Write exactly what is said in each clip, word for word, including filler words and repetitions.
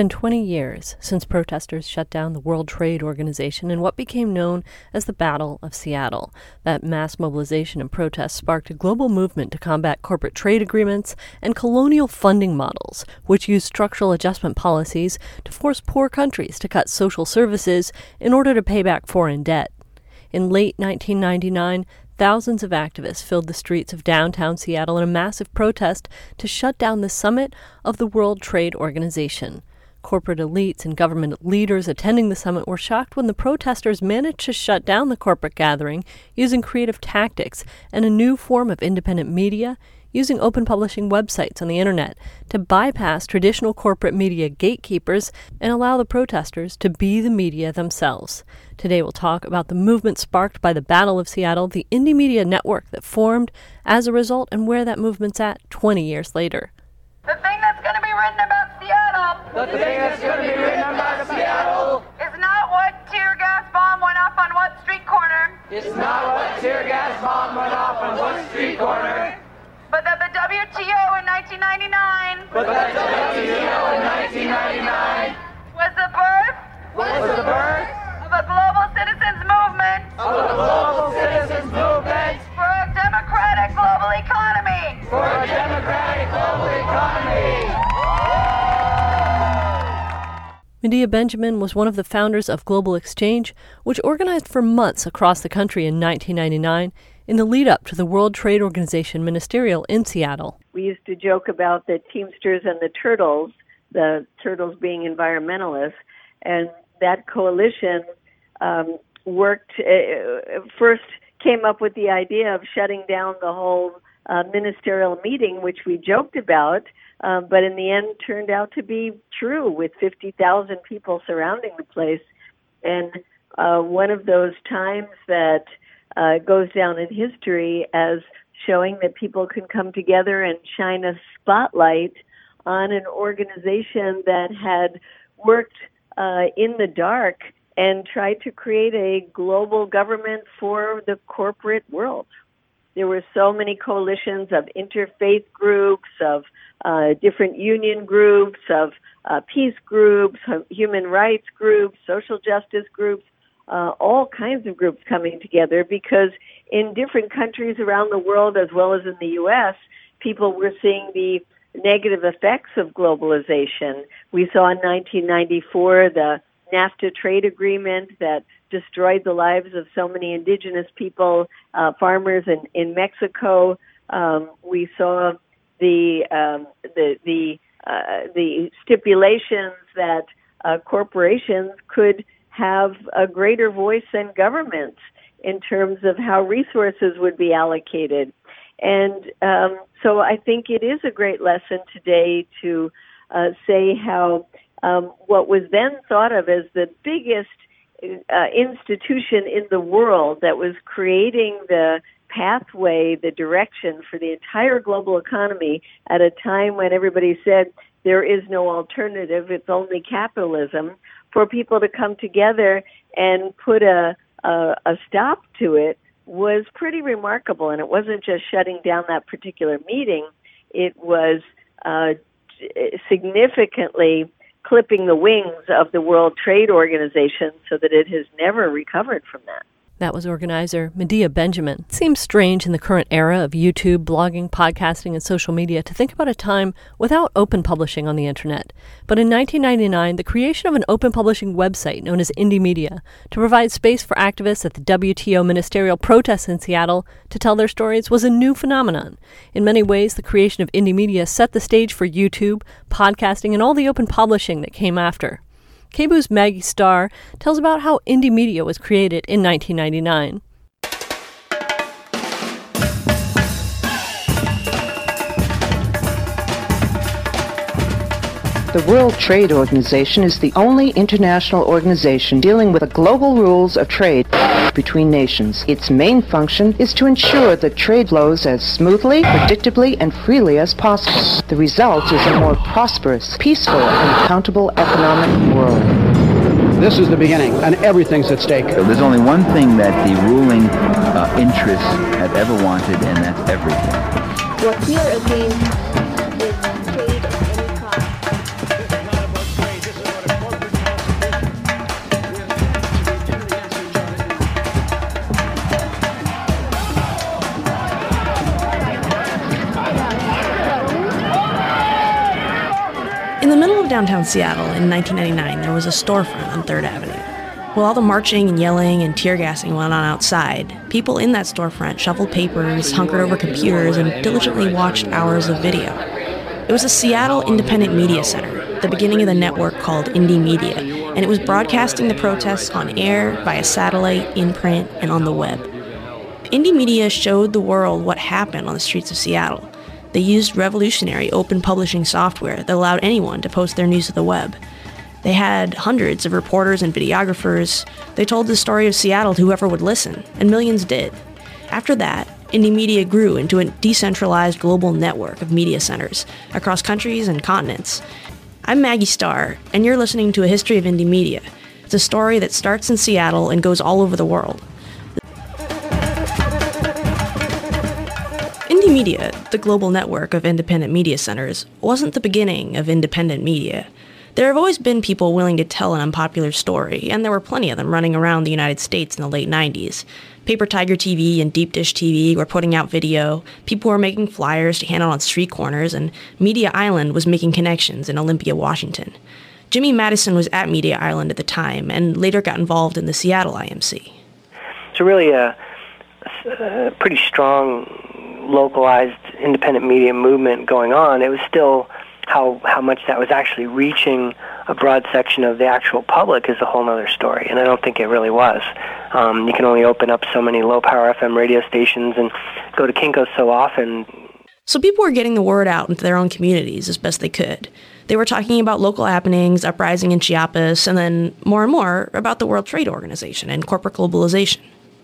been twenty years since protesters shut down the World Trade Organization in what became known as the Battle of Seattle. That mass mobilization and protest sparked a global movement to combat corporate trade agreements and colonial funding models, which used structural adjustment policies to force poor countries to cut social services in order to pay back foreign debt. In late nineteen ninety-nine, thousands of activists filled the streets of downtown Seattle in a massive protest to shut down the summit of the World Trade Organization. Corporate elites and government leaders attending the summit were shocked when the protesters managed to shut down the corporate gathering using creative tactics and a new form of independent media, using open publishing websites on the internet to bypass traditional corporate media gatekeepers and allow the protesters to be the media themselves. Today we'll talk about the movement sparked by the Battle of Seattle, the indie media network that formed as a result, and where that movement's at twenty years later. The thing that's going to be written about Seattle, the thing that's going to be written about Seattle, is not what tear gas bomb went off on what street corner. It's not what tear gas bomb went off on what street corner. But that the W T O in nineteen ninety-nine, but that the W T O in nineteen ninety-nine was the birth, was the birth of a global citizens movement, of a global citizens movement for a democratic global economy, for a democratic global economy. Medea Benjamin was one of the founders of Global Exchange, which organized for months across the country in nineteen ninety-nine in the lead-up to the World Trade Organization Ministerial in Seattle. We used to joke about the Teamsters and the Turtles, the Turtles being environmentalists, and that coalition um, worked, uh, first came up with the idea of shutting down the whole uh, ministerial meeting, which we joked about, uh, but in the end turned out to be true with fifty thousand people surrounding the place. And uh, one of those times that uh, goes down in history as showing that people can come together and shine a spotlight on an organization that had worked uh, in the dark and tried to create a global government for the corporate world. There were so many coalitions of interfaith groups, of uh, different union groups, of uh, peace groups, human rights groups, social justice groups, uh, all kinds of groups coming together because in different countries around the world, as well as in the U S, people were seeing the negative effects of globalization. We saw in nineteen ninety-four the NAFTA trade agreement that destroyed the lives of so many indigenous people, uh, farmers in, in Mexico. Um, we saw the um, the the uh, the stipulations that uh, corporations could have a greater voice than governments in terms of how resources would be allocated. And um, so I think it is a great lesson today to uh, say how um, what was then thought of as the biggest uh, institution in the world that was creating the pathway, the direction for the entire global economy at a time when everybody said there is no alternative, it's only capitalism, for people to come together and put a, a, a stop to it was pretty remarkable. And it wasn't just shutting down that particular meeting, it was uh, significantly clipping the wings of the World Trade Organization so that it has never recovered from that. That was organizer Medea Benjamin. It seems strange in the current era of YouTube, blogging, podcasting, and social media to think about a time without open publishing on the internet. But in nineteen ninety-nine, the creation of an open publishing website known as Indie Media to provide space for activists at the W T O ministerial protests in Seattle to tell their stories was a new phenomenon. In many ways, the creation of Indie Media set the stage for YouTube, podcasting, and all the open publishing that came after. K B O O's Maggie Starr tells about how Indie Media was created in nineteen ninety-nine. The World Trade Organization is the only international organization dealing with the global rules of trade between nations. Its main function is to ensure that trade flows as smoothly, predictably, and freely as possible. The result is a more prosperous, peaceful, and accountable economic world. This is the beginning, and everything's at stake. There's only one thing that the ruling uh, interests have ever wanted, and that's everything. What we are against is trade at any cost. This is not about trade. This downtown Seattle in nineteen ninety-nine, there was a storefront on third Avenue. While all the marching and yelling and tear gassing went on outside, people in that storefront shuffled papers, hunkered over computers, and diligently watched hours of video. It was the Seattle Independent Media Center, the beginning of the network called Indymedia, and it was broadcasting the protests on air, via satellite, in print, and on the web. Indymedia showed the world what happened on the streets of Seattle. They used revolutionary open publishing software that allowed anyone to post their news to the web. They had hundreds of reporters and videographers. They told the story of Seattle to whoever would listen, and millions did. After that, Indymedia grew into a decentralized global network of media centers across countries and continents. I'm Maggie Starr, and you're listening to A History of Indymedia. It's a story that starts in Seattle and goes all over the world. Indymedia, the global network of independent media centers, wasn't the beginning of independent media. There have always been people willing to tell an unpopular story, and there were plenty of them running around the United States in the late nineties. Paper Tiger T V and Deep Dish T V were putting out video, people were making flyers to hand out on street corners, and Media Island was making connections in Olympia, Washington. Jimmy Madison was at Media Island at the time, and later got involved in the Seattle I M C. It's really a, a pretty strong, localized independent media movement going on. It was still how how much that was actually reaching a broad section of the actual public is a whole other story, and I don't think it really was. Um, you can only open up so many low-power F M radio stations and go to Kinko's so often. So people were getting the word out into their own communities as best they could. They were talking about local happenings, uprising in Chiapas, and then more and more about the World Trade Organization and corporate globalization.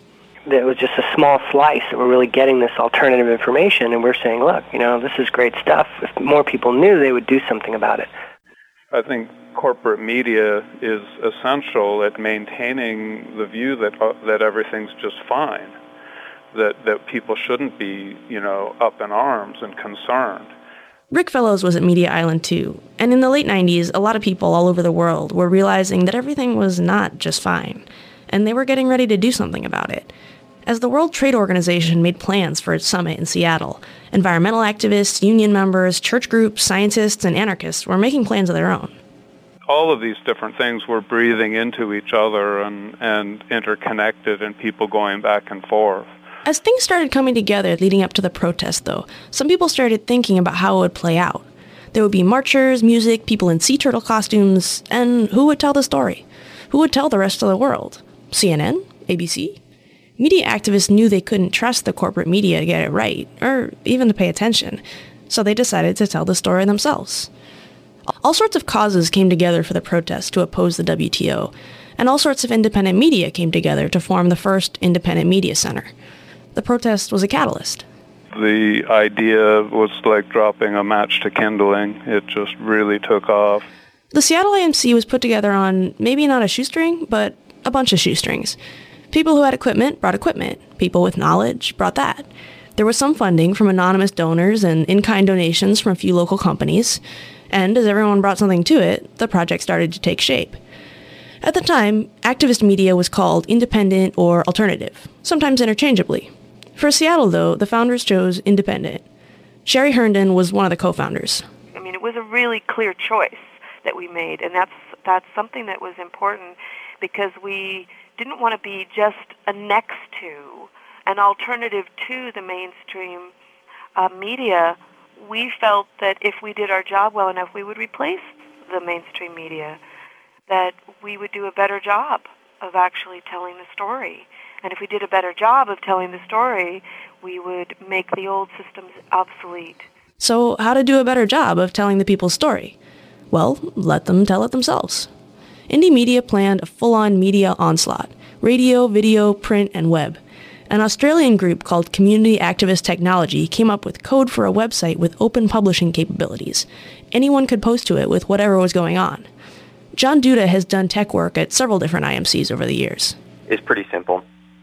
It was just a small slice that we're really getting this alternative information, and we're saying, look, you know, this is great stuff. If more people knew, they would do something about it. I think corporate media is essential at maintaining the view that uh, that everything's just fine, that that people shouldn't be, you know, up in arms and concerned. Rick Fellows was at Media Island too, and in the late nineties, a lot of people all over the world were realizing that everything was not just fine, and they were getting ready to do something about it. As the World Trade Organization made plans for its summit in Seattle, environmental activists, union members, church groups, scientists, and anarchists were making plans of their own. All of these different things were breathing into each other and, and interconnected, and people going back and forth. As things started coming together leading up to the protest, though, some people started thinking about how it would play out. There would be marchers, music, people in sea turtle costumes, and who would tell the story? Who would tell the rest of the world? C N N? A B C? Media activists knew they couldn't trust the corporate media to get it right, or even to pay attention, so they decided to tell the story themselves. All sorts of causes came together for the protest to oppose the W T O, and all sorts of independent media came together to form the first independent media center. The protest was a catalyst. The idea was like dropping a match to kindling. It just really took off. The Seattle I M C was put together on maybe not a shoestring, but a bunch of shoestrings. People who had equipment brought equipment. People with knowledge brought that. There was some funding from anonymous donors and in-kind donations from a few local companies. And as everyone brought something to it, the project started to take shape. At the time, activist media was called independent or alternative, sometimes interchangeably. For Seattle, though, the founders chose independent. Sherry Herndon was one of the co-founders. I mean, it was a really clear choice that we made, and that's that's something that was important because we didn't want to be just a next to, an alternative to the mainstream uh, media. We felt that if we did our job well enough, we would replace the mainstream media, that we would do a better job of actually telling the story. And if we did a better job of telling the story, we would make the old systems obsolete. So how to do a better job of telling the people's story? Well, let them tell it themselves. Indymedia planned a full-on media onslaught, radio, video, print, and web. An Australian group called Community Activist Technology came up with code for a website with open publishing capabilities. Anyone could post to it with whatever was going on. John Duda has done tech work at several different I M Cs over the years. It's pretty simple.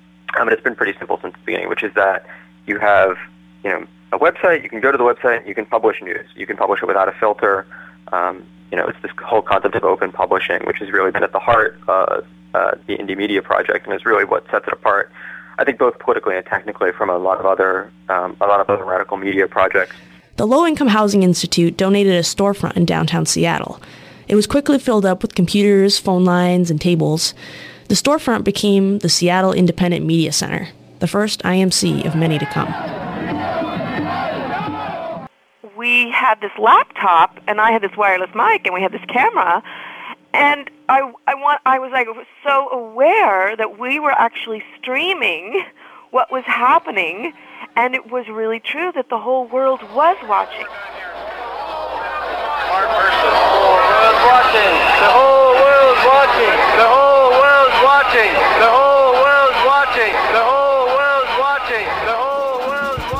I mean, it's been pretty simple since the beginning, which is that you have, you know, a website, you can go to the website, you can publish news. You can publish it without a filter. Um, you know, it's this whole concept of open publishing, which has really been at the heart of uh, the Indymedia project, and is really what sets it apart, I think, both politically and technically from a lot of other um, a lot of other radical media projects. The Low Income Housing Institute donated a storefront in downtown Seattle. It was quickly filled up with computers, phone lines, and tables. The storefront became the Seattle Independent Media Center, the first I M C of many to come. We had this laptop, and I had this wireless mic, and we had this camera, and I, I, want, I was like so aware that we were actually streaming what was happening, and it was really true that the whole world was watching. The whole world's watching. The whole world's watching. The whole world's watching. The whole world's watching. The whole world's watching. The whole world's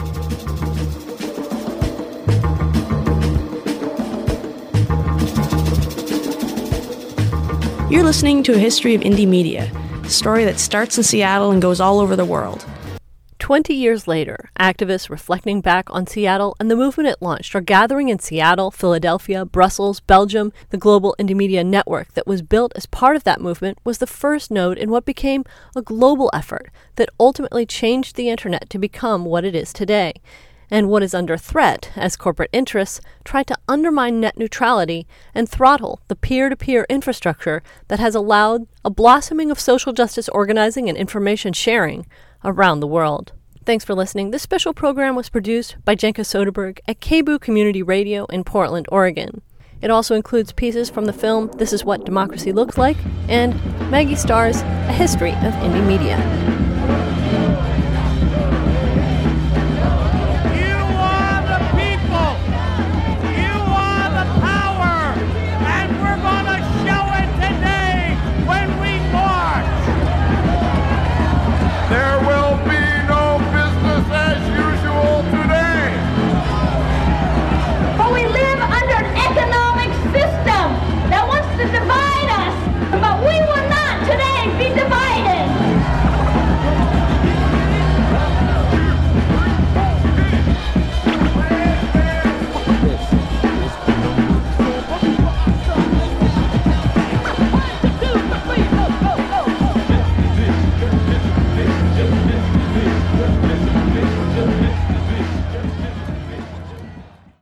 watching. You're listening to A History of Indie Media, a story that starts in Seattle and goes all over the world. Twenty years later, activists reflecting back on Seattle and the movement it launched are gathering in Seattle, Philadelphia, Brussels, Belgium. The Global Indie Media Network that was built as part of that movement was the first node in what became a global effort that ultimately changed the internet to become what it is today, and what is under threat as corporate interests try to undermine net neutrality and throttle the peer-to-peer infrastructure that has allowed a blossoming of social justice organizing and information sharing around the world. Thanks for listening. This special program was produced by Jenka Soderberg at K B O O Community Radio in Portland, Oregon. It also includes pieces from the film This Is What Democracy Looks Like and Maggie Starr's A History of Indie Media.